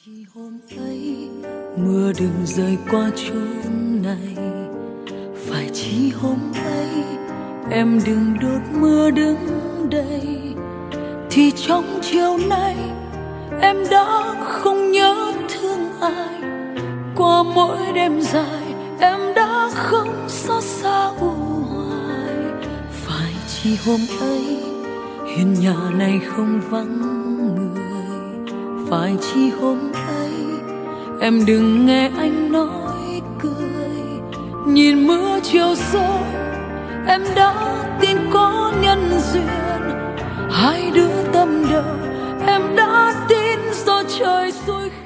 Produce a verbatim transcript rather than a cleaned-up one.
Chỉ hôm ấy mưa đừng rơi qua chốn này, phải chỉ hôm ấy em đừng đốt mưa đứng đây, thì trong chiều nay em đã không nhớ thương ai. Qua mỗi đêm dài em đã không xót xa u hoài. Phải chỉ hôm ấy hiên nhà này không vắng người, phải chỉ hôm ấy em đừng nghe anh nói cười. Nhìn mưa chiều rơi em đã tin có nhân duyên, hai đứa tâm đầu em đã tin do trời xui.